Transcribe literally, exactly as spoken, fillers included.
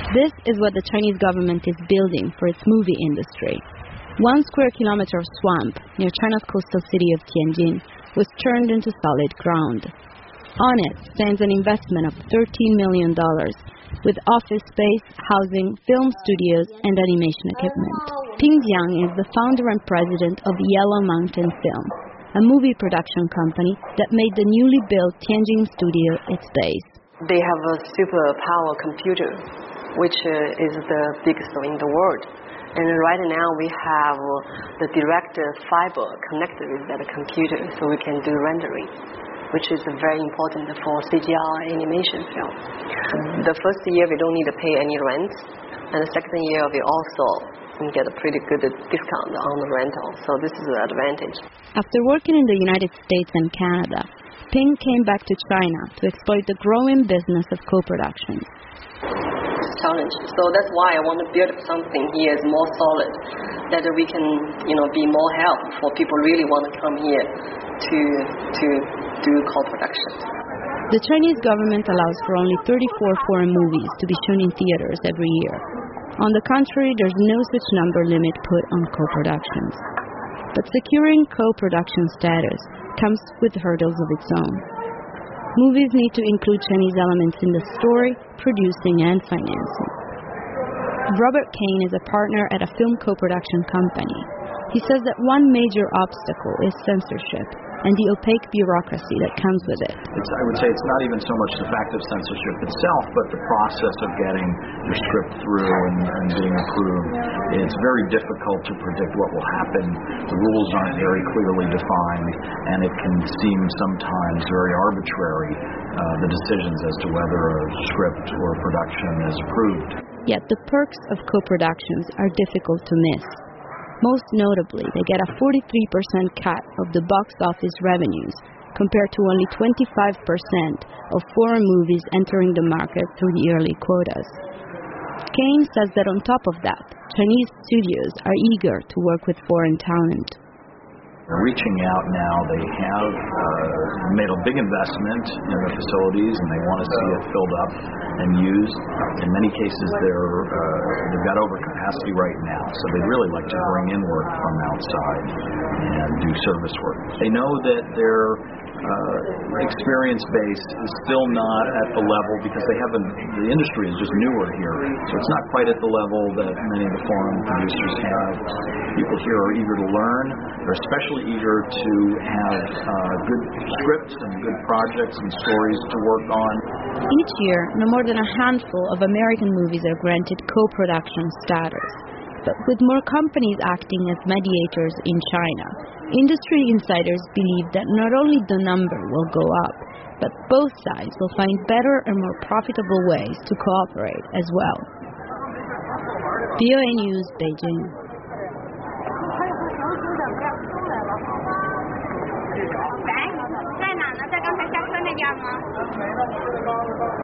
This is what the Chinese government is building for its movie industry. One square kilometer of swamp near China's coastal city of Tianjin was turned into solid ground. On it stands an investment of thirteen million dollars, with office space, housing, film studios, and animation equipment. Ping Jiang is the founder and president of Yellow Mountain Film, a movie production company that made the newly built Tianjin studio its base. They have a super power computer, which uh, is the biggest in the world. And right now we have the direct fiber connected with that computer, so we can do rendering, which is very important for C G I animation film. The first year we don't need to pay any rent, and the second year we also get a pretty good discount on the rental, so this is an advantage. After working in the United States and Canada, Ping came back to China to exploit the growing business of co-productions. Challenge. So that's why I want to build something here is more solid, that we can, you know, be more help for people really want to come here to to do co-production. The Chinese government allows for only thirty-four foreign movies to be shown in theaters every year. On the contrary, there's no such number limit put on co-productions. But securing co-production status comes with hurdles of its own. Movies need to include Chinese elements in the story, producing, and financing. Robert Kane is a partner at a film co-production company. He says that one major obstacle is censorship and the opaque bureaucracy that comes with it. It's, I would say it's not even so much the fact of censorship itself, but the process of getting your script through and, and being approved. It's very difficult to predict what will happen. The rules aren't very clearly defined, and it can seem sometimes very arbitrary, uh, the decisions as to whether a script or a production is approved. Yet the perks of co-productions are difficult to miss. Most notably, they get a forty-three percent cut of the box office revenues, compared to only twenty-five percent of foreign movies entering the market through the early quotas. Kane says that on top of that, Chinese studios are eager to work with foreign talent. They're reaching out now. They have uh, made a big investment in the facilities, and they want to see it filled up and used. In many cases, they're uh, they've got overcapacity right now, so they'd really like to bring in work from outside and do service work. They know that their uh, experience base is still not at the level, because they haven't. The industry is just newer here, so it's not quite at the level that many of the foreign producers have. People here are eager to learn. They're especially eager to have uh, good scripts and good projects and stories to work on. Each year, no more than a handful of American movies are granted co-production status. But with more companies acting as mediators in China, industry insiders believe that not only the number will go up, but both sides will find better and more profitable ways to cooperate as well. V O A News, Beijing. 在哪呢？在刚才下车那家吗？